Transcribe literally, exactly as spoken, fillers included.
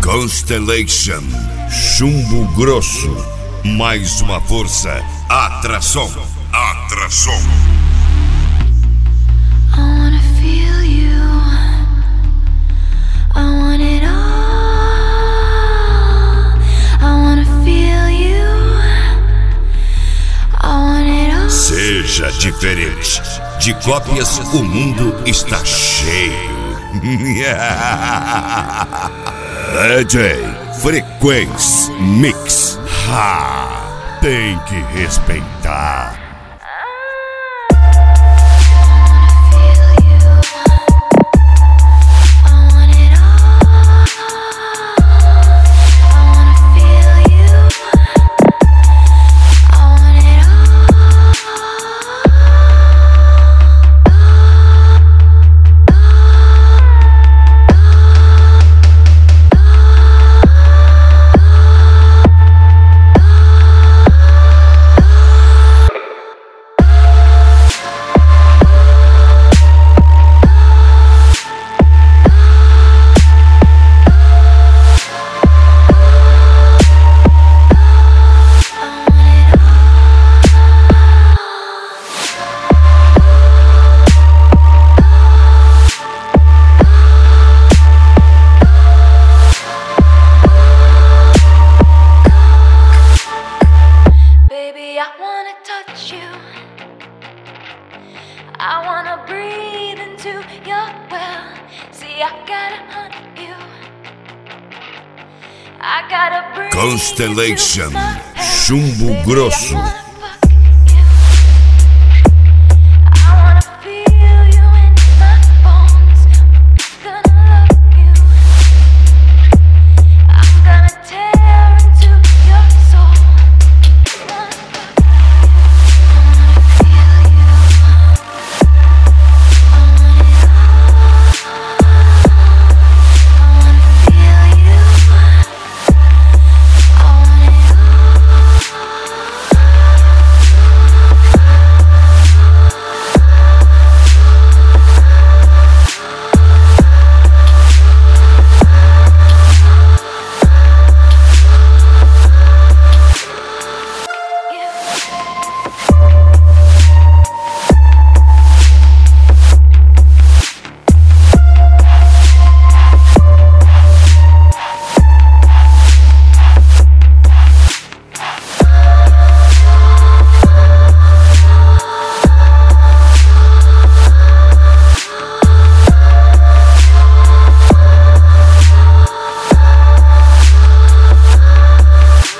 Constellation, chumbo grosso, mais uma força, atração, atração. I wanna feel you, I want it all, I wanna feel you, I want it all. Seja diferente, de cópias o mundo está cheio. D J Frequência Mix. Ha! Tem que respeitar. I wanna breathe into your well. See, I gotta hunt you. I gotta breathe. Constellation, chumbo grosso,